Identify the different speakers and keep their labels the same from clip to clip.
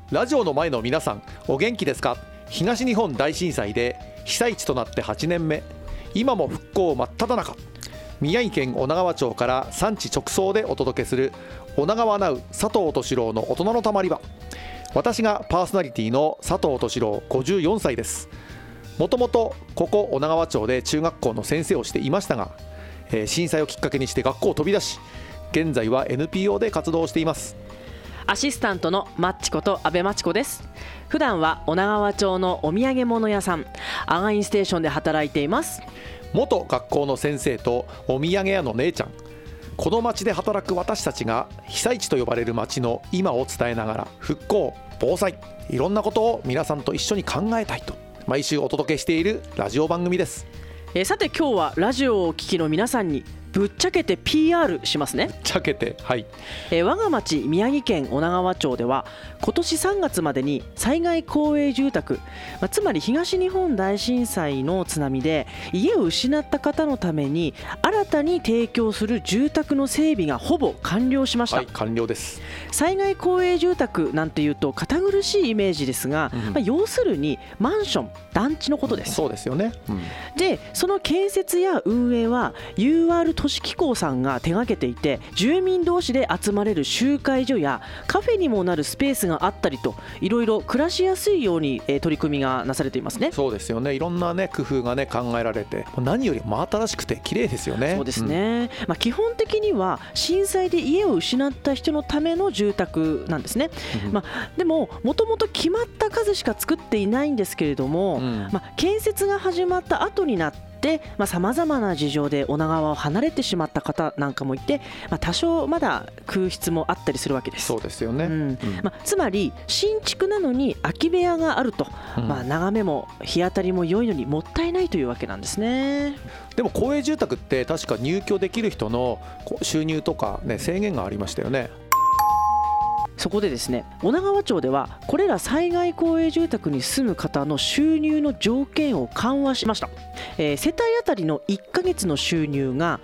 Speaker 1: ラジオの前の皆さん、お元気ですか？東日本大震災で被災地となって8年目、今も復興真っ只中、宮城県女川町から産地直送でお届けする女川ナウ佐藤俊郎の大人のたまり場。私がパーソナリティの佐藤俊郎54歳です。もともとここ女川町で中学校の先生をしていましたが、震災をきっかけにして学校を飛び出し、現在は NPO で活動しています。
Speaker 2: アシスタントのマッチこと阿部真知子です。普段は女川町のお土産物屋さんアガインステーションで働いています。
Speaker 1: 元学校の先生とお土産屋の姉ちゃん、この町で働く私たちが被災地と呼ばれる町の今を伝えながら、復興、防災、いろんなことを皆さんと一緒に考えたいと毎週お届けしているラジオ番組です。
Speaker 2: さて今日はラジオをお聞きの皆さんにぶっちゃけて PR しますね。
Speaker 1: ぶっちゃけて、はい。
Speaker 2: 我が町宮城県女川町では今年3月までに災害公営住宅、つまり東日本大震災の津波で家を失った方のために新たに提供する住宅の整備がほぼ完了しました。
Speaker 1: はい、完了です。
Speaker 2: 災害公営住宅なんていうと堅苦しいイメージですが、要するにマンション、団地のことです。
Speaker 1: そうですよね。
Speaker 2: でその建設や運営は UR 都市機構さんが手掛けていて、住民同士で集まれる集会所やカフェにもなるスペースがあったりと、いろいろ暮らしやすいように取り組みがなされていますね。
Speaker 1: そうですよね。いろんなね工夫がね考えられて、何より真新しくて綺麗ですよね。
Speaker 2: そうですね。基本的には震災で家を失った人のための住宅なんですね。でももともと決まった数しか作っていないんですけれども、建設が始まった後になってさまざまな事情で女川を離れてしまった方なんかもいて、多少まだ空室もあったりするわけです。
Speaker 1: そうですよね。
Speaker 2: つまり新築なのに空き部屋があると、眺めも日当たりも良いのにもったいないというわけなんですね。
Speaker 1: でも公営住宅って確か入居できる人の収入とか、制限がありましたよね。
Speaker 2: そこでですね、女川町ではこれら災害公営住宅に住む方の収入の条件を緩和しました。世帯当たりの1ヶ月の収入が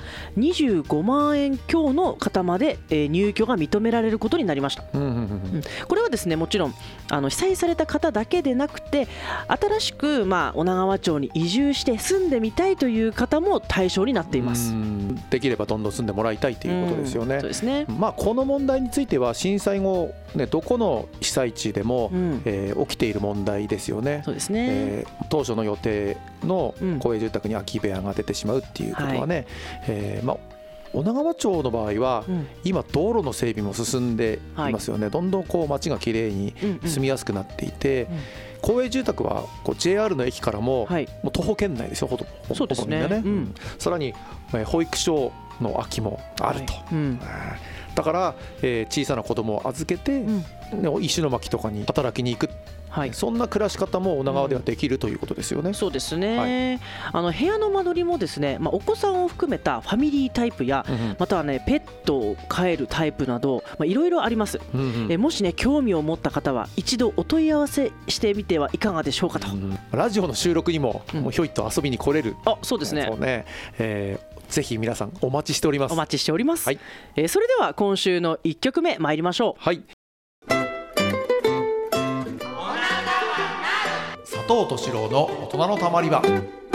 Speaker 2: 25万円強の方まで入居が認められることになりました。これはですね、もちろん被災された方だけでなくて、新しく女川町に移住して住んでみたいという方も対象になっています。
Speaker 1: できればどんどん住んでもらいたいということですよね。
Speaker 2: そうですね。
Speaker 1: この問題については震災後どこの被災地でも、起きている問題ですよね。
Speaker 2: そうですね。
Speaker 1: 当初の予定の公営住宅に空き部屋が出てしまうっていうことはね、女川町の場合は、今道路の整備も進んでいますよね。どんどん街がきれいに住みやすくなっていて、公営住宅はJR の駅からも、もう徒歩圏内ですよ、ほとんど。
Speaker 2: そうですね。
Speaker 1: さらに保育所の空きもあると。だから、小さな子供を預けて、石巻とかに働きに行く、そんな暮らし方も女川ではできるということですよね。
Speaker 2: そうですね。部屋の間取りもですね、お子さんを含めたファミリータイプや、またはねペットを飼えるタイプなど、いろいろあります。もしね興味を持った方は一度お問い合わせしてみてはいかがでしょうかと。
Speaker 1: ラジオの収録にも、ひょいっと遊びに来れる。
Speaker 2: そうですね。
Speaker 1: ぜひ皆さんお待ちしております。
Speaker 2: お待ちしております。それでは今週の1曲目参りましょう。
Speaker 1: 佐藤俊郎の大人のたまり場。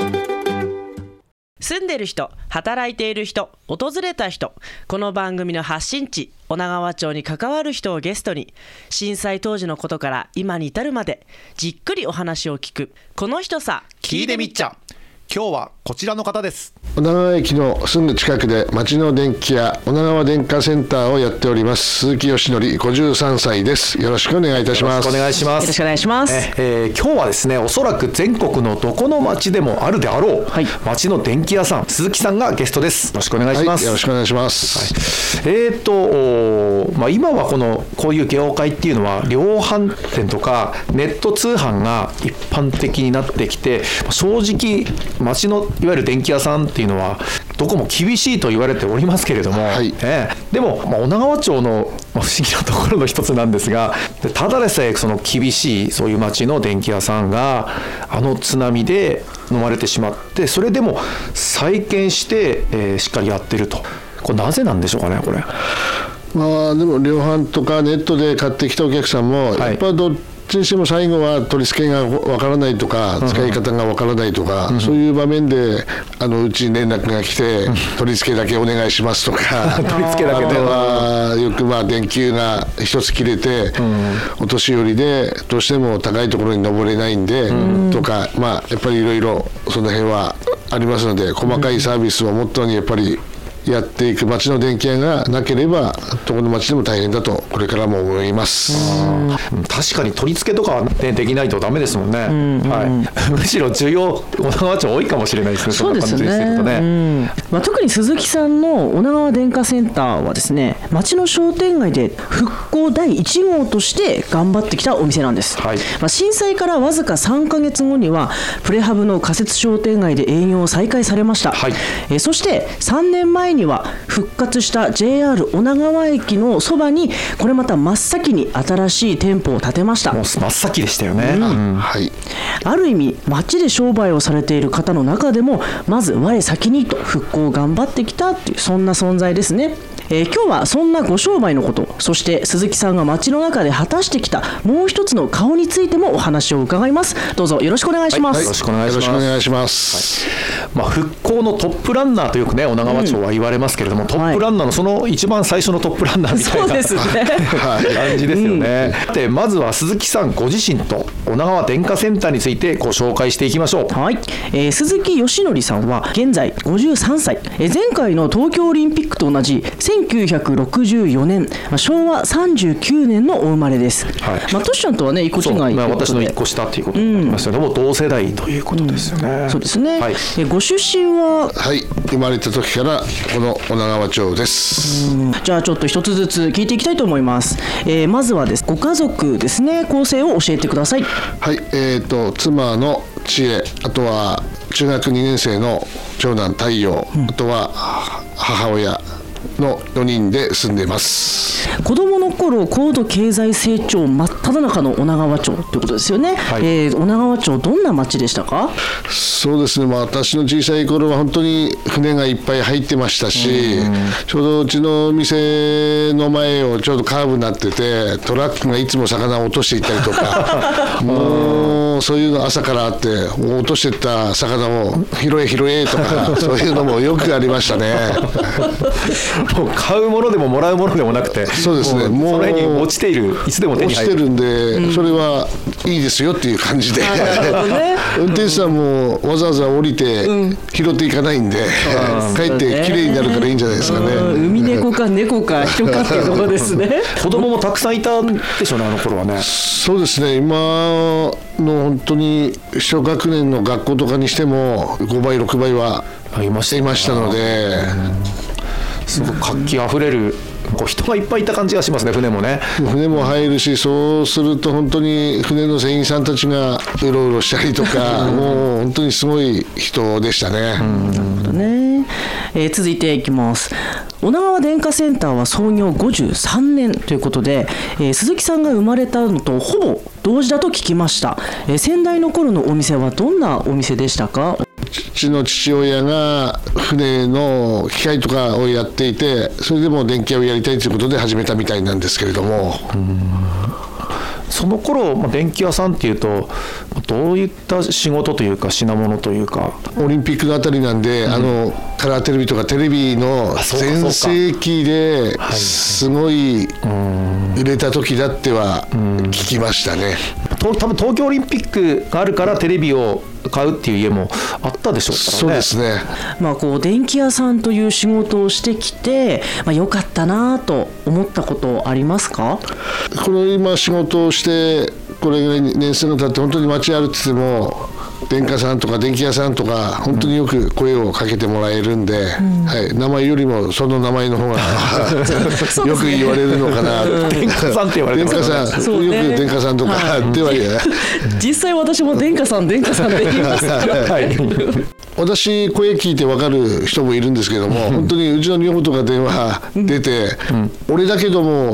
Speaker 2: 住んでる人、働いている人、訪れた人、この番組の発信地女川町に関わる人をゲストに、震災当時のことから今に至るまでじっくりお話を聞く、この人さ
Speaker 1: 聞いてみっちゃ。今日はこちらの方です。
Speaker 3: 女川駅のすぐ近くで町の電気屋女川電化センターをやっております鈴木義則53歳です。よろしくお願いいたします。
Speaker 1: よろしくお願いします。
Speaker 2: よろしくお願いします。
Speaker 1: 今日はですね、おそらく全国のどこの町でもあるであろう、町の電気屋さん鈴木さんがゲストです。よろしくお願いします。
Speaker 3: よろしくお願いします。
Speaker 1: 今はこういう業界っていうのは量販店とかネット通販が一般的になってきて、正直町のいわゆる電気屋さんっていうのはどこも厳しいと言われておりますけれども、でも、女川町の不思議なところの一つなんですが、ただでさえその厳しいそういう町の電気屋さんが津波で飲まれてしまって、それでも再建して、しっかりやってると。これなぜなんでしょうかね。これ
Speaker 3: まあでも量販とかネットで買ってきたお客さんも、やっぱどっちにしても最後は取り付けがわからないとか、使い方がわからないとか、そういう場面でうちに連絡が来て、取り付けだけお願いしますとか
Speaker 1: 取り付けだけで、
Speaker 3: あとはよく電球が一つ切れて、お年寄りでどうしても高いところに登れないんで、とか、やっぱりいろいろその辺はありますので、細かいサービスをもっとにやっぱりやっていく町の電気屋がなければどこの町でも大変だとこれからも思います。
Speaker 1: 確かに取り付けとかは、ね、できないとダメですもんね、むしろ需要女川町多いかもしれないですね。
Speaker 2: そうですね。特に鈴木さんの女川電化センターはですね、町の商店街で復興第1号として頑張ってきたお店なんです、震災からわずか3ヶ月後にはプレハブの仮設商店街で営業を再開されました、そして3年前には復活した JR 女川駅のそばにこれまた真っ先に新しい店舗を建てました。
Speaker 1: もう真っ先でしたよね、
Speaker 2: ある意味町で商売をされている方の中でもまず我先にと復興を頑張ってきたっていう、そんな存在ですね。今日はそんなご商売のこと、そして鈴木さんが町の中で果たしてきたもう一つの顔についてもお話を伺います。どうぞよろしくお願いします。
Speaker 3: よろしくお願いします。
Speaker 1: 復興のトップランナーとよくね女川町は言われますけれども、トップランナーのその一番最初のトップランナーみたいな
Speaker 2: そうですね
Speaker 1: 感じですよね、でまずは鈴木さんご自身と女川電化センターについてご紹介していきましょう。
Speaker 2: 鈴木義則さんは現在53歳、前回の東京オリンピックと同じ1964年、昭和39年のお生まれです。トシちゃんとはね一個違いということで、
Speaker 1: 私の一個下ということになりますよね、もう同世代ということですよね、
Speaker 2: そうですね、ご出身は
Speaker 3: 生まれた時からこの女川町です。
Speaker 2: じゃあちょっと一つずつ聞いていきたいと思います。まずはですご家族ですね、構成を教えてください。
Speaker 3: 妻の千恵、あとは中学2年生の長男太陽、あとは母親の4人で住んでいます。
Speaker 2: 子どもの頃高度経済成長真っ只中の女川町ということですよね、女川町どんな町でしたか？
Speaker 3: そうですね、私の小さい頃は本当に船がいっぱい入ってましたし、ちょうどうちの店の前をちょうどカーブになってて、トラックがいつも魚を落としていったりとかもうそういうの朝からあって、落としていった魚を拾えとかそういうのもよくありましたね
Speaker 1: もう買うものでももらうものでもなくて、
Speaker 3: そうですね、
Speaker 1: もうその辺に落ちている、いつでも手に入る、
Speaker 3: 落ちてるんで、それはいいですよっていう感じで、運転手さんもわざわざ降りて拾っていかないんで、帰ってきれいになるからいいんじゃないですかね。
Speaker 2: 海猫か猫か人かっていうところですね
Speaker 1: 子供もたくさんいたんでしょうね、あの頃はね。
Speaker 3: そうですね、今の本当に小学年の学校とかにしても5倍6倍はいましたので、
Speaker 1: すごく活気あふれる人がいっぱいいた感じがしますね。船もね、
Speaker 3: 船も入るし、そうすると本当に船の船員さんたちがうろうろしたりとかもう本当にすごい人でしたね。
Speaker 2: なるほどね。続いていきます。女川電化センターは創業53年ということで、鈴木さんが生まれたのとほぼ同時だと聞きました。先代の頃のお店はどんなお店でしたか？
Speaker 3: 父の父親が船の機械とかをやっていて、それでも電気屋をやりたいということで始めたみたいなんですけれども、
Speaker 1: その頃電気屋さんっていうとどういった仕事というか品物というか。
Speaker 3: オリンピックのあたりなんで、カラーテレビとかテレビの全盛期ですごい売れた時だっては聞きましたね。
Speaker 1: 多分東京オリンピックがあるからテレビを買うっていう家もあったでしょうからね。
Speaker 3: そうですね。
Speaker 2: 電気屋さんという仕事をしてきて、良かったなと思ったことありますか？
Speaker 3: この今仕事をしてこれが年数が経って本当に街歩いてても電化さんとか電気屋さんとか本当によく声をかけてもらえるんで、名前よりもその名前の方がよく言われるのかな
Speaker 1: 電化さんって言われてます
Speaker 3: よね。よく電化さんとかっては言えない。
Speaker 2: 実際私も電化さんって言います
Speaker 3: 私声聞いて分かる人もいるんですけども、本当にうちの女房とか電話出て、俺だけども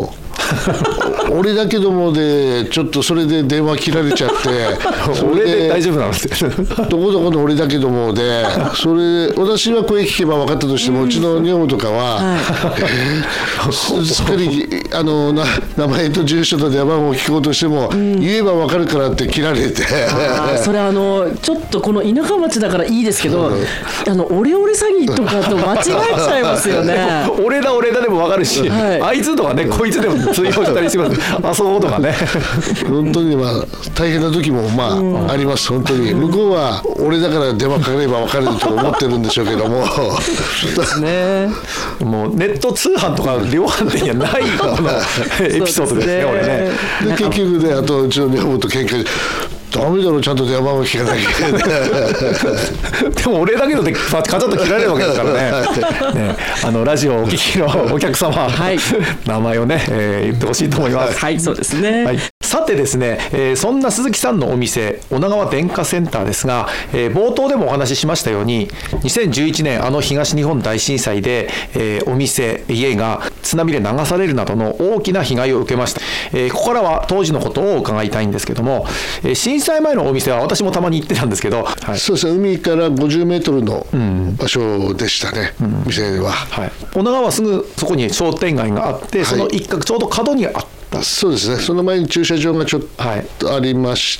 Speaker 3: 俺だけどもでちょっとそれで電話切られちゃって
Speaker 1: 俺で大丈夫なんですよ
Speaker 3: どこどこの俺だけどもでそれ私は声聞けば分かったとしても、うちの女房とかは、すっかり名前と住所と電話番号を聞こうとしても、言えば分かるからって切られて
Speaker 2: それちょっとこの田舎町だからいいですけど、オレオレ詐欺とかと間違えちゃいますよね
Speaker 1: 俺だでも分かるし、あいつとかねこいつでも通用したりします遊ぼうとかね
Speaker 3: 本当に大変な時もあります。本当に向こうは俺だから電話かければ分かると思ってるんでしょうけども
Speaker 2: ね、
Speaker 1: もうネット通販とか量販店にはないこのエピソードですね、俺ね。
Speaker 3: で結局ね、あとうちの女房と喧嘩でダメだろ、ちゃんと電話番号聞かなきゃいけない
Speaker 1: でも俺だけどカチャッと切られるわけだからねラジオをお聞きのお客様、名前をね、言ってほしいと思います。
Speaker 2: はい、そうですね、
Speaker 1: さてですね、そんな鈴木さんのお店女川電化センターですが、冒頭でもお話ししましたように2011年東日本大震災で、お店家が津波で流されるなどの大きな被害を受けました。ここからは当時のことを伺いたいんですけども、震災前のお店は私もたまに行ってたんですけど、
Speaker 3: そうですね、海から50メートルの場所でしたね、店は、
Speaker 1: 女川はすぐそこに商店街があって、その一角ちょうど角にあった。
Speaker 3: そうですね、その前に駐車場がちょっとありまして、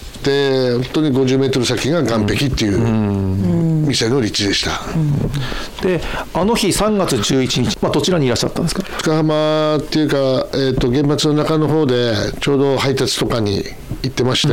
Speaker 3: 本当に50メートル先が岸壁っていう店の立地でした。
Speaker 1: で日3月11日、どちらにいらっしゃったんですか？
Speaker 3: 深浜っていうか、原発の中の方でちょうど配達とかに行ってまして、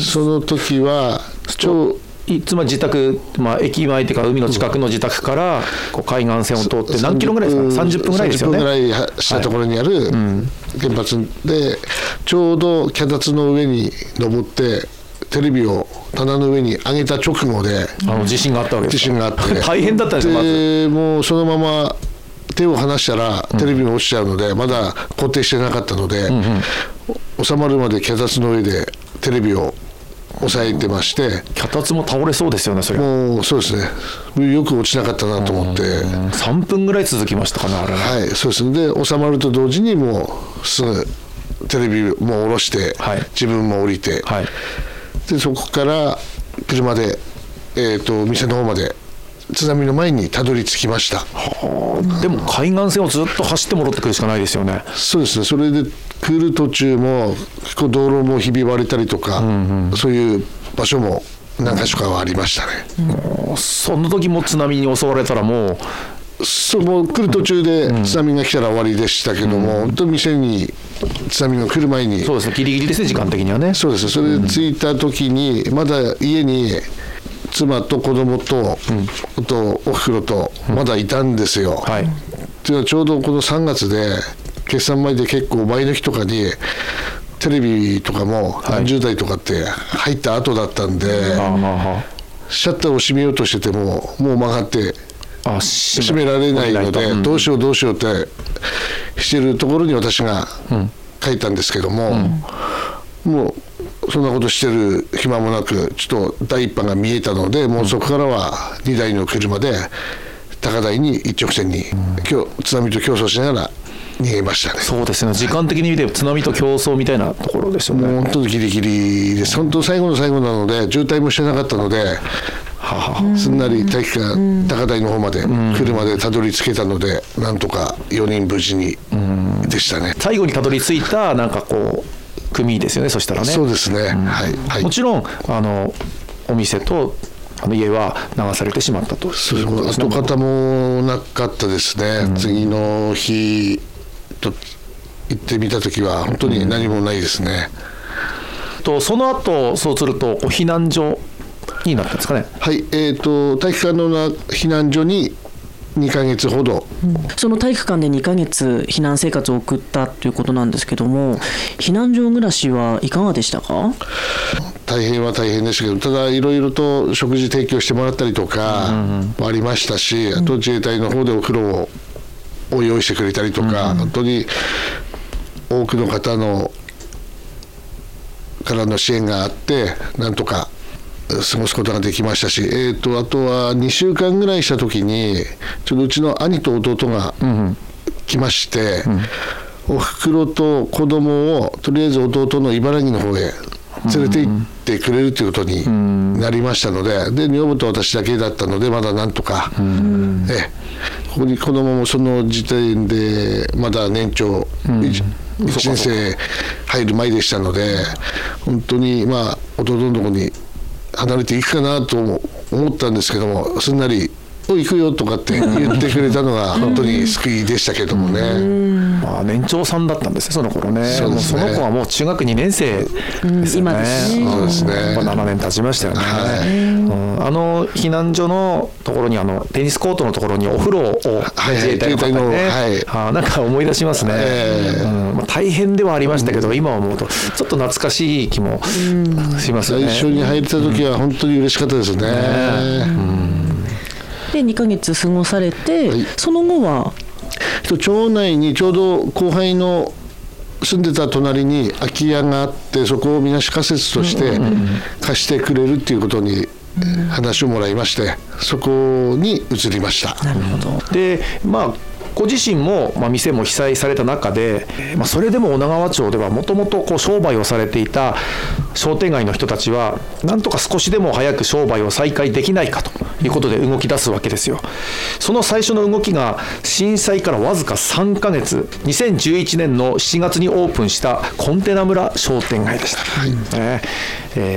Speaker 3: その時は
Speaker 1: つまり自宅、駅前というか海の近くの自宅から海岸線を通って何キロぐらいですか？30分ぐらいですよね。
Speaker 3: 30分ぐらいしたところにある原発で、ちょうど脚立の上に登ってテレビを棚の上に上げた直後で
Speaker 1: 地震があったわけですか？地震があって大変だったんですよ。まず
Speaker 3: もうそのまま手を離したらテレビが落ちちゃうので、まだ固定してなかったので、収まるまで脚立の上でテレビを押さえてまして、
Speaker 1: 脚立も倒れそうですよね。それ
Speaker 3: もうそうですね、よく落ちなかったなと思って
Speaker 1: 3分ぐらい続きましたかね、あれね。
Speaker 3: はい、そうですね。で収まると同時にもうすぐテレビも下ろして、自分も降りて、でそこから車で、店の方まで津波の前にたどり着きました。
Speaker 1: でも海岸線をずっと走って戻ってくるしかないですよね。
Speaker 3: そうですね、それで来る途中も結構道路もひび割れたりとか、そういう場所も何か所かはありましたね。
Speaker 1: その時も津波に襲われたらもう
Speaker 3: 来る途中で津波が来たら終わりでしたけども、本当に店に津波が来る前に、
Speaker 1: そうですね、ギリギリですね、時間的にはね。
Speaker 3: そうですね、それで着いた時にまだ家に妻と子供と、あとおふくろとまだいたんですよ。っていうのはちょうどこの3月で決算前で結構前の日とかにテレビとかも何十台とかって入った後だったんで、シャッターを閉めようとしててももう曲がって閉められないので、どうしようってしてるところに私が書いたんですけども、もうそんなことしてる暇もなく、ちょっと第一波が見えたので、もうそこからは2台の車で高台に一直線に、津波と競争しながら逃げましたね。
Speaker 1: そうですね、時間的に見て津波と競争みたいなところですよね。
Speaker 3: もう本当にギリギリです。本当最後の最後なので渋滞もしてなかったので、すんなり体育館高台の方まで車でたどり着けたので、なんとか4人無事にでしたね。
Speaker 1: 最後にたどり着いた組ですよね。そしたらね。
Speaker 3: そうですね、
Speaker 1: もちろんお店と家は流されてしまったと。
Speaker 3: 跡形もなかったですね。次の日と行ってみた時は本当に何もないですね。
Speaker 1: その後そうすると避難所になったんですかね。
Speaker 3: はい、体育館の避難所に2ヶ月ほど、
Speaker 2: その体育館で2ヶ月避難生活を送ったということなんですけども、避難所暮らしはいかがでしたか？
Speaker 3: 大変は大変でしたけど、ただいろいろと食事提供してもらったりとかもありましたし、あと自衛隊の方でお風呂を用意してくれたりとか、本当に多くの方からの支援があってなんとか過ごすことができましたし、あとは2週間ぐらいした時にちょっとうちの兄と弟が来まして、 お袋と子供をとりあえず弟の茨城の方へ連れて行ってくれるということになりましたので、で女房と私だけだったのでまだなんとか、ここに子供もその時点でまだ年長、1年生入る前でしたので、本当にまあ弟のところに離れていくかなと思ったんですけども、すんなり行くよとかって言ってくれたのが本当に救いでしたけどもね。
Speaker 1: まあ、年長さんだったんですね、その頃ね。
Speaker 3: そうですね。
Speaker 1: もうその子はもう中学2年生ですよね。
Speaker 2: 今ですね。
Speaker 3: そうですね。
Speaker 1: 7年経ちましたよね。避難所のところにテニスコートのところにお風呂を自衛隊の方にね、なんか思い出しますね。まあ、大変ではありましたけど、今思うとちょっと懐かしい気もしますよね。
Speaker 3: 最初に入れた時は本当に嬉しかったですね。
Speaker 2: で2ヶ月過ごされて、その後は
Speaker 3: 町内にちょうど後輩の住んでた隣に空き家があって、そこをみなし仮設として貸してくれるっていうことに話をもらいまして、そこに移りました。
Speaker 2: なるほど。
Speaker 1: でまあご自身も、店も被災された中で、それでも女川町ではもともと商売をされていた商店街の人たちはなんとか少しでも早く商売を再開できないかということで動き出すわけですよ。その最初の動きが震災からわずか3ヶ月、2011年の7月にオープンしたコンテナ村商店街でした。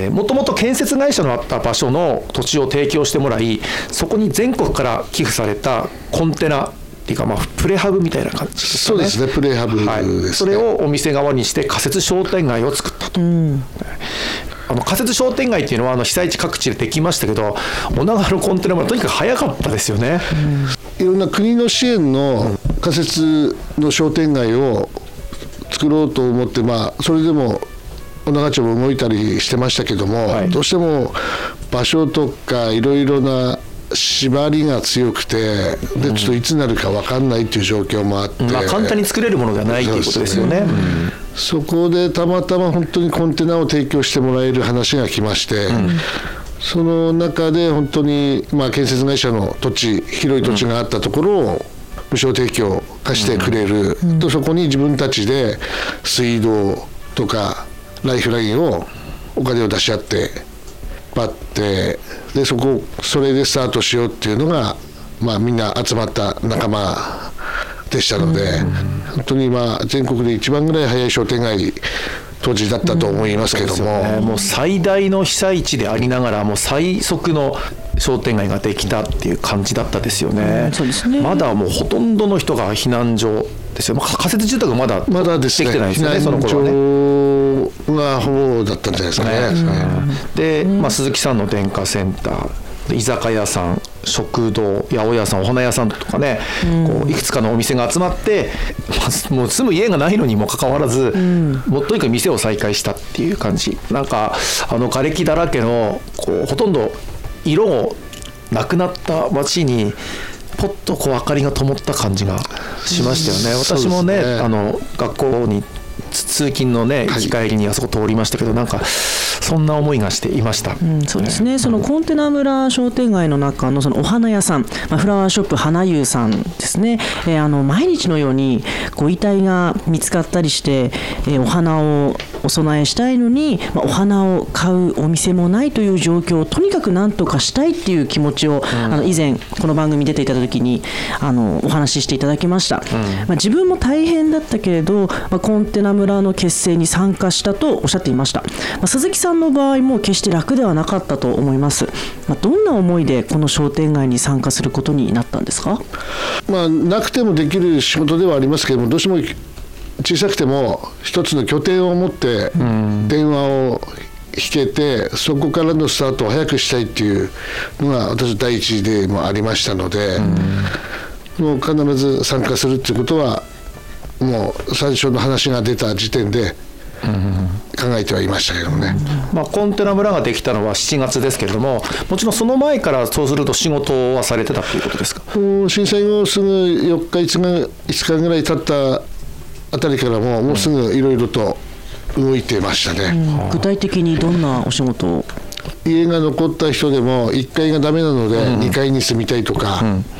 Speaker 1: もともと建設会社のあった場所の土地を提供してもらい、そこに全国から寄付されたコンテナっていうか、プレハブみたいな感じですかね。
Speaker 3: そうですね、プレハブですね。
Speaker 1: それをお店側にして仮設商店街を作ったと。仮設商店街っていうのは被災地各地でできましたけど、女川のコンテナ村とにかく早かったですよね。
Speaker 3: いろんな国の支援の仮設の商店街を作ろうと思って、それでも女川町も動いたりしてましたけども、どうしても場所とかいろいろな縛りが強くて、でちょっといつになるか分かんないっていう状況もあって、
Speaker 1: 簡単に作れるものではないということですよね。
Speaker 3: そこでたまたま本当にコンテナを提供してもらえる話が来まして、その中で本当に建設会社の土地、広い土地があったところを無償提供貸してくれると、そこに自分たちで水道とかライフラインをお金を出し合ってバッて、でそれでスタートしようっていうのが、みんな集まった仲間でしたので、本当に全国で一番ぐらい早い商店街当時だったと思いますけども、
Speaker 1: もう最大の被災地でありながらもう最速の商店街ができたっていう感じだったですよね。
Speaker 2: そうですね。
Speaker 1: まだもうほとんどの人が避難所ですよ。仮設住宅まだ
Speaker 3: ですね、
Speaker 1: できてないですよね、その頃はね。
Speaker 3: 避難所がほぼだったんじゃないですかね。
Speaker 1: で、鈴木さんの電化センター、居酒屋さん、食堂、八百屋さん、お花屋さんとかね、いくつかのお店が集まって、もう住む家がないのにもかかわらず、もうとにかく店を再開したっていう感じ。なんか瓦礫だらけのほとんど色をなくなった街にポッと明かりが灯った感じがしましたよね。私もね、学校に通勤のね行き帰りにあそこ通りましたけど、なんかそんな思いがしていました。
Speaker 2: そうですね。そのコンテナ村商店街の中のそのお花屋さん、フラワーショップ花湯さんですね。毎日のようにご遺体が見つかったりして、お花をお供えしたいのに、お花を買うお店もないという状況をとにかく何とかしたいっていう気持ちを、以前この番組に出ていた時にお話ししていただきました。自分も大変だったけれど、コンテナ村の結成に参加したとおっしゃっていました。鈴木さんの場合も決して楽ではなかったと思います。どんな思いでこの商店街に参加することになったんですか？
Speaker 3: なくてもできる仕事ではありますけども、どうしても小さくても一つの拠点を持って電話を引けて、そこからのスタートを早くしたいっていうのが私第一でもありましたので、もう必ず参加するっていうことはもう最初の話が出た時点で考えてはいましたけどもね。
Speaker 1: コンテナ村ができたのは7月ですけれども、もちろんその前からそうすると仕事はされてたということですか？
Speaker 3: 震災後すぐ4日5日ぐらい経ったあたりからもうすぐいろいろと動いてましたね。
Speaker 2: 具体的にどんなお仕事を？
Speaker 3: 家が残った人でも1階がダメなので2階に住みたいとか、っ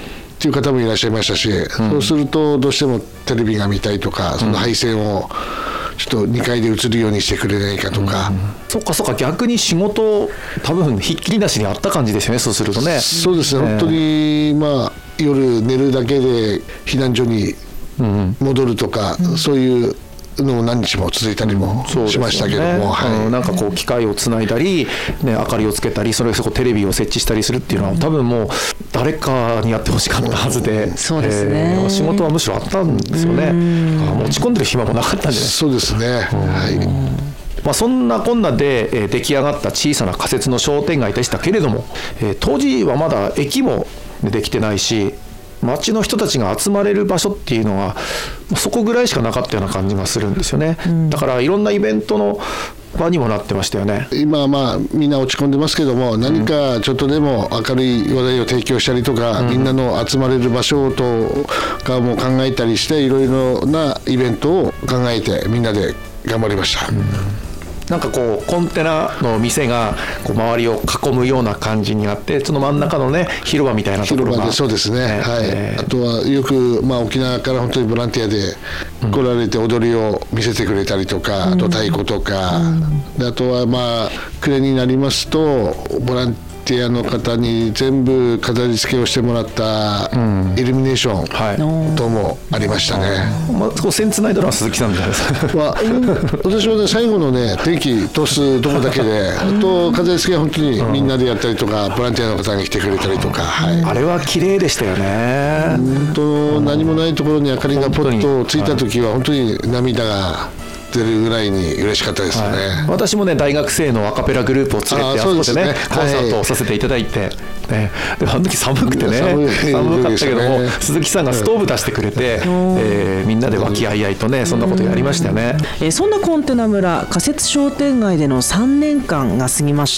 Speaker 3: っていう方もいらっしゃいましたし、そうするとどうしてもテレビが見たいとか、その配線をちょっと2階で映るようにしてくれないかとか、
Speaker 1: そっかそっか、逆に仕事多分ひっきりなしにあった感じですよね、そうするとね。
Speaker 3: そうですね、本当に夜寝るだけで避難所に戻るとか、そういうのも何日も続いたりもしましたけども、
Speaker 1: なんかこう機械をつないだり、ね、明かりをつけたり、それこそテレビを設置したりするっていうのは多分もう誰かにやってほしかったはずで、
Speaker 2: そうですね、
Speaker 1: 仕事はむしろあったんですよね。持ち込んでる暇もなかったんじゃないですか。
Speaker 3: そうですね、はい。
Speaker 1: そんなこんなで出来上がった小さな仮設の商店街でしたけれども、当時はまだ駅もできてないし、町の人たちが集まれる場所っていうのはそこぐらいしかなかったような感じがするんですよね。だからいろんなイベントの場にもなってましたよね。
Speaker 3: 今みんな落ち込んでますけども、何かちょっとでも明るい話題を提供したりとか、みんなの集まれる場所とかも考えたりして、いろいろなイベントを考えてみんなで頑張りました。
Speaker 1: なんかこうコンテナの店がこう周りを囲むような感じになって、その真ん中のね広場みたいなところが、
Speaker 3: 広場で、そうですね、はい。あとはよく、沖縄から本当にボランティアで来られて踊りを見せてくれたりとか、あと太鼓とか、であとは暮れになりますとボランティアの方に全部飾り付けをしてもらったイルミネーション等もありましたね。
Speaker 1: 線つないだのは鈴木さんじゃないですか。
Speaker 3: 私はね、最後のね電気通すところだけで、あと飾り付けは本当にみんなでやったりとか、ボランティアの方に来てくれたりとか、
Speaker 1: あれは綺麗でしたよね。
Speaker 3: 本当何もないところに明かりがポッとついた時は本当に涙が出るぐらいに嬉しかったですね。
Speaker 1: 私もね、大学生のアカペラグループを連れてあそこでねコンサートをさせていただいて、であの時寒くてね、寒かったけども、鈴木さんがストーブ出してくれて、みんなで和気あいあいとね、そんなことやりましたよね。
Speaker 2: そんなコンテナ村仮設商店街での3年間が過ぎまして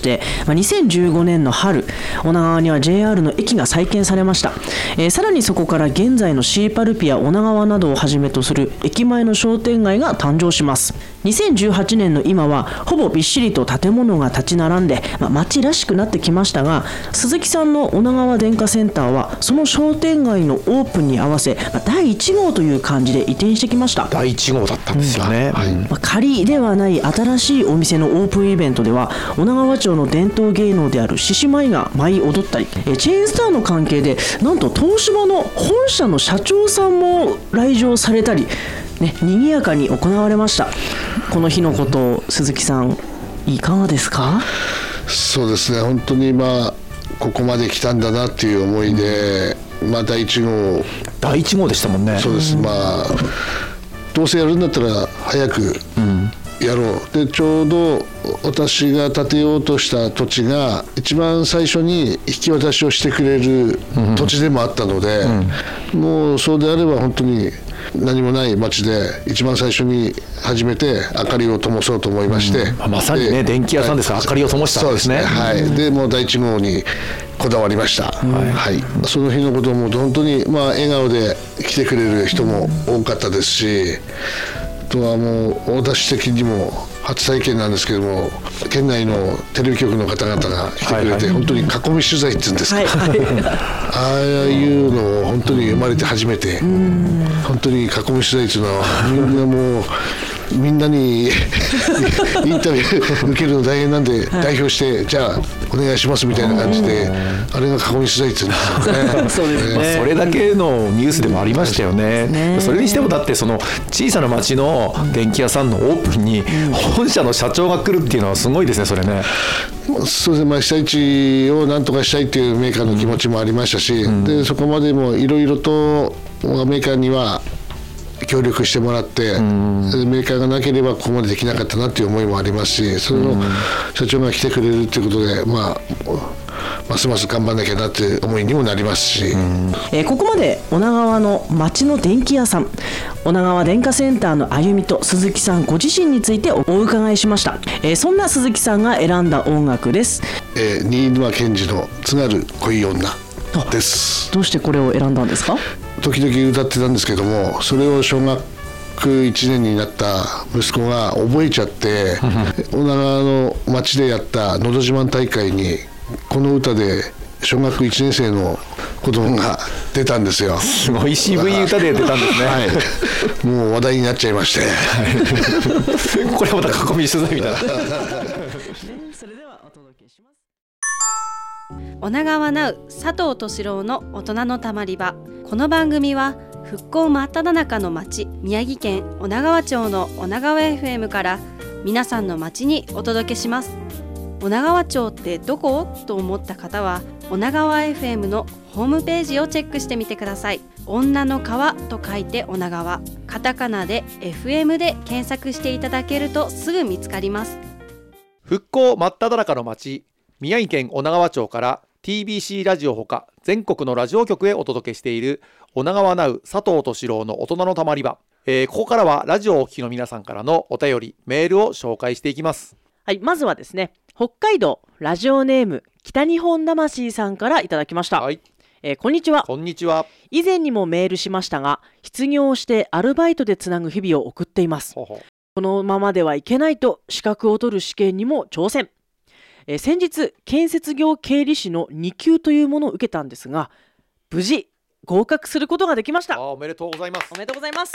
Speaker 2: 、2015年の春、女川には JR の駅が再建されました。さらにそこから現在のシーパルピや女川などをはじめとする駅前の商店街が誕生します。2018年の今はほぼびっしりと建物が立ち並んで、街らしくなってきましたが、鈴木さんの女川電化センターはその商店街のオープンに合わせ、第1号という感じで移転してきました。
Speaker 1: 第1号だったんですよね。
Speaker 2: 仮ではない新しいお店のオープンイベントでは、女川町の伝統芸能である獅子舞が舞い踊ったり、チェーンスターの関係でなんと東芝の本社の社長さんも来場されたり、賑やかに行われました。この日のことを鈴木さんいかがですか？
Speaker 3: そうですね、本当にここまで来たんだなっていう思いで、第1号
Speaker 1: でしたもんね。
Speaker 3: そうです。どうせやるんだったら早くやろう、でちょうど私が建てようとした土地が一番最初に引き渡しをしてくれる土地でもあったので、もうそうであれば本当に何もない町で一番最初に初めて明かりを灯そうと思いまして、
Speaker 1: まさにね、電気屋さんですから明かりを灯したんですね。
Speaker 3: でもう第1号にこだわりました。その日のことを思うと本当に笑顔で来てくれる人も多かったですし、あとはもう私的にも初体験なんですけども、県内のテレビ局の方々が来てくれて、本当に囲み取材っていうんですか、ああいうのを本当に生まれて初めて、本当に囲み取材っていうのはみんなにインタビュー受けるの大変なんで、代表してじゃあお願いしますみたいな感じで、あれが囲み取材っていうんですよね。
Speaker 1: それだけのニュースでもありましたよね。それにしてもだってその小さな町の電気屋さんのオープンに本社の社長が来るっていうのはすごいですね、それね。
Speaker 3: そうですね、被災地をなんとかしたいっていうメーカーの気持ちもありましたし、でそこまでもいろいろとメーカーには協力してもらって、メーカーがなければここまでできなかったなっていう思いもありますし、その社長が来てくれるっていうことで、ますます頑張んなきゃなって思いにもなりますし、
Speaker 2: ここまで女川の町の電気屋さん、女川電化センターの歩みと鈴木さんご自身についてお伺いしました。そんな鈴木さんが選んだ音楽です。
Speaker 3: 新沼謙治の津軽恋女です。
Speaker 2: どうしてこれを選んだんですか？
Speaker 3: 時々歌ってたんですけども、それを小学1年になった息子が覚えちゃって女川の町でやったのど自慢大会にこの歌で小学1年生の子供が出たんですよ。
Speaker 1: すごい渋い歌で出たんですね。
Speaker 3: はい、もう話題になっちゃいまして、
Speaker 1: これはまた囲み取材みたいな。
Speaker 2: それではお届けします。
Speaker 4: 女川ナウ佐藤敏郎の大人のたまり場。この番組は復興真っ只中の町、宮城県女川町の女川 FM から皆さんの町にお届けします。女川町ってどこ？と思った方は女川 FM のホームページをチェックしてみてください。女の川と書いて女川、カタカナで FM で検索していただけるとすぐ見つかります。
Speaker 1: 復興真っ只中の町、宮城県女川町から TBC ラジオほか全国のラジオ局へお届けしている女川ナウ佐藤敏郎の大人のたまり場。ここからはラジオをお聞きの皆さんからのお便り、メールを紹介していきます。
Speaker 2: はい、まずはですね、北海道ラジオネーム北日本魂さんからいただきました。
Speaker 1: はい、
Speaker 2: こんにちは。
Speaker 1: こんにちは。
Speaker 2: 以前にもメールしましたが、失業してアルバイトでつなぐ日々を送っています。
Speaker 1: ほうほう。
Speaker 2: このままではいけないと資格を取る試験にも挑戦。先日建設業経理士の2級というものを受けたんですが、無事合格することができました。
Speaker 1: おめでとうございます。
Speaker 2: おめでとうございます。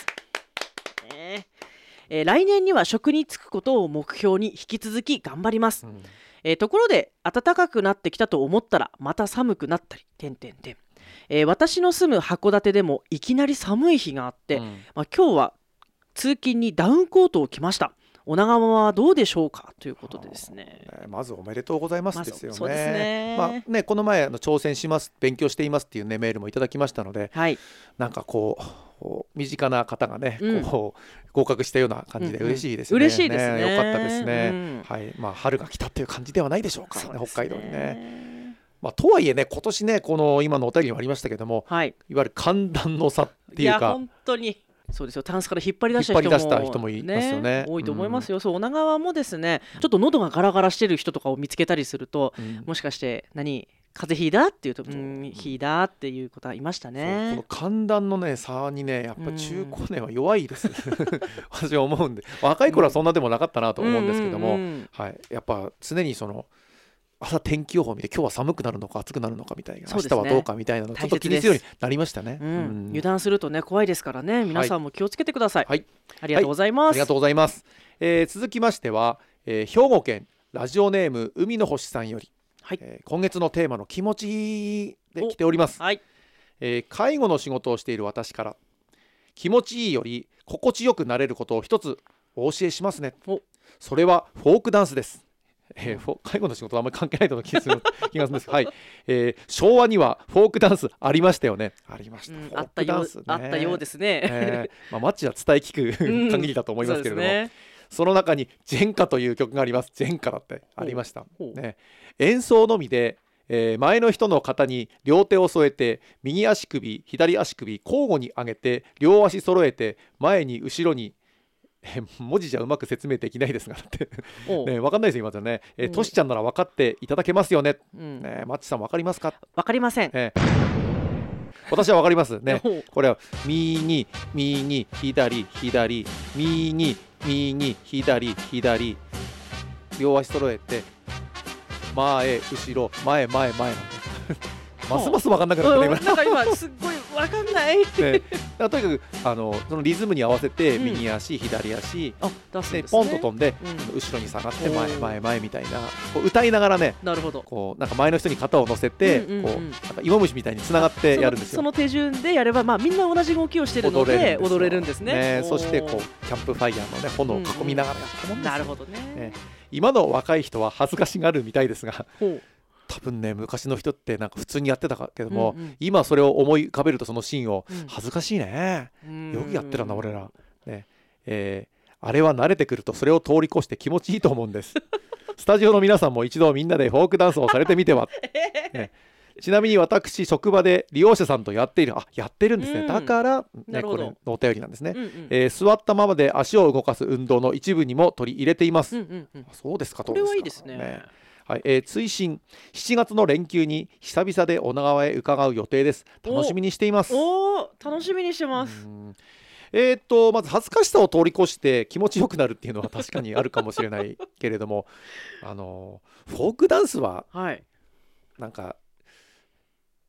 Speaker 2: 来年には職に就くことを目標に引き続き頑張ります。ところで暖かくなってきたと思ったらまた寒くなったり私の住む函館でもいきなり寒い日があって、今日は通勤にダウンコートを着ました。女川はどうでしょうかということでですね。
Speaker 1: まずおめでとうございますですよね。
Speaker 2: そうですね。
Speaker 1: この前挑戦します、勉強していますっていうねメールもいただきましたので、
Speaker 2: はい、
Speaker 1: なんかこう身近な方がね、こう合格したような感じで嬉しいですね。
Speaker 2: 嬉しいですね。
Speaker 1: よかったですね。はい、春が来たっていう感じではないでしょうかね、北海道にね。とはいえね、今年ね、この今のお便りにもありましたけども、いわゆる寒暖の差っていうか、
Speaker 2: いや本当にそうですよ。タンスから引っ張り出した人も
Speaker 1: いますよね。
Speaker 2: 多いと思いますよ。そう、女川もですね、ちょっと喉がガラガラしてる人とかを見つけたりすると、もしかして風邪ひいだっていうと、ひいだっていうことはいましたね。
Speaker 1: この寒暖のね差にね、やっぱ中高年は弱いです私は思うんで、若い頃はそんなでもなかったなと思うんですけども、やっぱ常にその朝天気予報見て今日は寒くなるのか暑くなるのかみたいな、明日はどうかみたいなのちょっと気にするようになりましたね。
Speaker 2: 油断するとね怖いですからね、皆さんも気をつけてください。
Speaker 1: はい、
Speaker 2: ありがとうございます。
Speaker 1: ありがとうございます。続きましては、兵庫県ラジオネーム海の星さんより、今月のテーマの気持ちで来ております。介護の仕事をしている私から、気持ちいいより心地よくなれることを一つお教えしますね。それはフォークダンスです。介護の仕事はあんまり関係ないとの気がするんですけど、昭和にはフォークダンスありましたよね。ありました。
Speaker 2: あったようですね。
Speaker 1: マッチは伝え聞く限りだと思いますけれども、その中にジェンカという曲があります。ジェンカだってありました、演奏のみで、前の人の肩に両手を添えて、右足首左足首交互に上げて、両足揃えて前に後ろに、文字じゃうまく説明できないですがって分かんないですよ今だね。トシちゃんなら分かっていただけますよね。マッチさん分かりますか？
Speaker 2: 分かりません。
Speaker 1: 私は分かりますね。これは右右左左右右左左、両足揃えて前後ろ前前前なんでますます分かんなくなってね、
Speaker 2: なんか今すっごい分かんないとに
Speaker 1: かくそのリズムに合わせて右足、左足でポンと飛んで、後ろに下がって前前前みたいな、こう歌いながらね、こうなんか前の人に肩を乗せて、こうなんか芋虫みたいにつながってやるんですよ。
Speaker 2: その手順でやれば、みんな同じ動きをしてるので踊れるんですね。
Speaker 1: そしてこうキャンプファイヤーのね炎を囲みながらやったもんですよ。
Speaker 2: なるほどね。
Speaker 1: 今の若い人は恥ずかしがるみたいですが、多分ね昔の人ってなんか普通にやってたけども、今それを思い浮かべるとそのシーンを、恥ずかしいね、よくやってるな俺ら、あれは慣れてくるとそれを通り越して気持ちいいと思うんですスタジオの皆さんも一度みんなでフォークダンスをされてみては、ちなみに私職場で利用者さんとやってるんですね。だから、これのお便りなんですね。座ったままで足を動かす運動の一部にも取り入れています。そうですか。
Speaker 2: これはいいですね。
Speaker 1: 追伸7月の連休に久々で女川へ伺う予定です。楽しみにしています。
Speaker 2: 楽しみにしてます。
Speaker 1: まず恥ずかしさを通り越して気持ちよくなるっていうのは確かにあるかもしれないけれどもフォークダンスは、なんか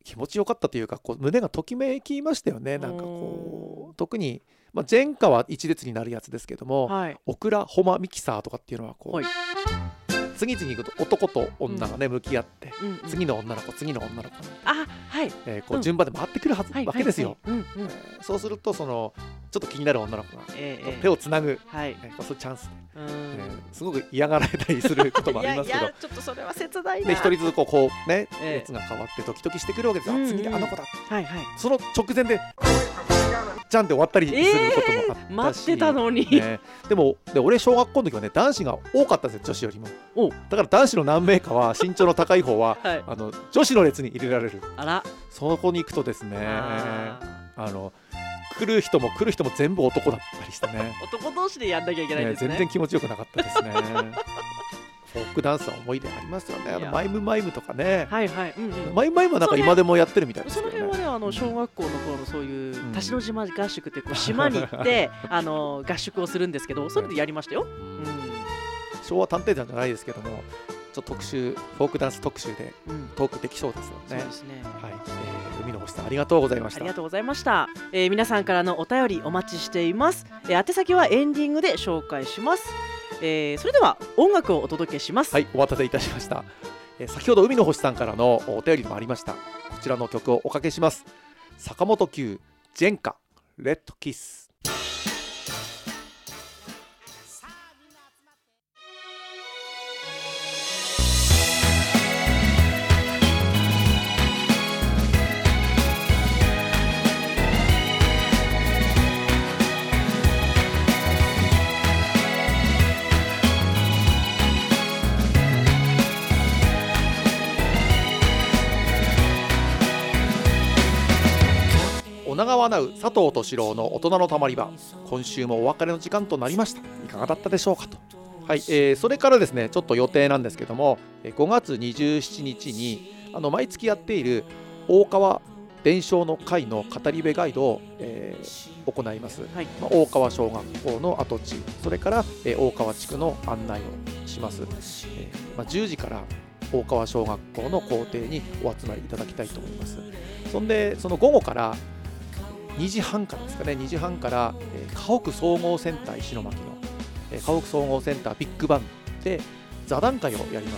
Speaker 1: 気持ちよかったというか、こう胸がときめきましたよね。なんかこう特に、前歌は一列になるやつですけども、
Speaker 2: はい、
Speaker 1: オクラホマミキサーとかっていうのはこう、
Speaker 2: はい、
Speaker 1: 次々に行くと男と女がね、向き合って、
Speaker 2: うんうん、
Speaker 1: 次の女の子次の女の子に、
Speaker 2: はい、
Speaker 1: こう順番で回ってくるわけですよ。そうするとそのちょっと気になる女の子が、手をつなぐ、そういうチャンスで、すごく嫌がられたりすることもありますけど、
Speaker 2: いやちょっとそれは切ないな。
Speaker 1: で一人ずつこうね、列が変わってドキドキしてくるわけですよ。次であの子だ、その直前でじゃんって終わったりすることもあったし、
Speaker 2: 待ってたのに、
Speaker 1: でも俺小学校の時はね、男子が多かったんですよ、女子よりも。だから男子の何名かは身長の高い方は、女子の列に入れられる。そこに行くとですね、来る人も全部男だったりしてね、
Speaker 2: 男同士でやんなきゃいけないですね。
Speaker 1: 全然気持ちよくなかったですね。フォークダンスは思い出ありますよね。マイムとかね。マイムはなんか今でもやってるみたいですけどね。
Speaker 2: その辺はね、小学校の頃のそういう田代島合宿ってこう島に行って合宿をするんですけど、それでやりましたよ。
Speaker 1: 昭和探偵団じゃないですけども、ちょっと特集、フォークダンス特集でトークできそうですよね。
Speaker 2: そうですね。
Speaker 1: はい、海の星さんありがとうございました。
Speaker 2: ありがとうございました。皆さんからのお便りお待ちしています。宛先はエンディングで紹介します。それでは音楽をお届けします。
Speaker 1: はい、お待たせいたしました。先ほど海の星さんからのお便りもありました。こちらの曲をおかけします。坂本九ジェンカレッドキス。女川ナウ佐藤俊郎の大人のたまり場、今週もお別れの時間となりました。いかがだったでしょうかと。はい、それからですね、ちょっと予定なんですけども、5月27日に毎月やっている大川伝承の会の語り部ガイドを、行います。大川小学校の跡地、それから、大川地区の案内をします。10時から大川小学校の校庭にお集まりいただきたいと思います。そんでその午後から2時半からですかね、2時半から、河北総合センター石巻の、河北総合センタービッグバンで座談会をやります。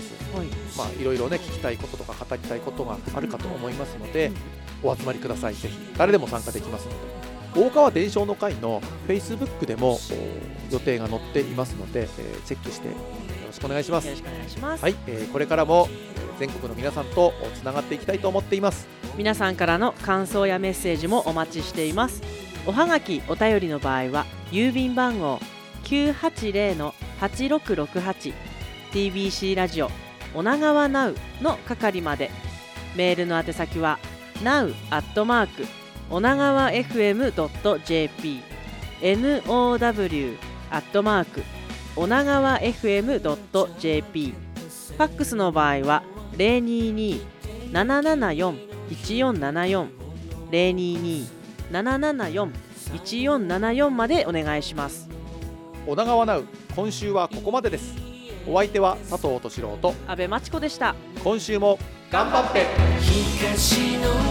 Speaker 1: いろいろね、聞きたいこととか語りたいことがあるかと思いますので、お集まりください。ぜひ誰でも参加できますので、大川伝承の会の Facebook でも予定が載っていますので、チェックしてよろしくお願いします。
Speaker 2: よろしくお願いします。
Speaker 1: はい、これからも全国の皆さんとつながっていきたいと思っています。
Speaker 2: 皆さんからの感想やメッセージもお待ちしています。おはがきお便りの場合は郵便番号 980-8668 TBC ラジオ女川ナウの係まで。メールの宛先は now@ 女川 FM.jp now@ 女川 FM.jp。 ファックスの場合は 022-774-1474 022-774-1474 までお願いします。
Speaker 1: 女川ナウ、今週はここまでです。お相手は佐藤俊郎と
Speaker 2: 阿部真知子でした。
Speaker 1: 今週も頑張って。
Speaker 5: 東の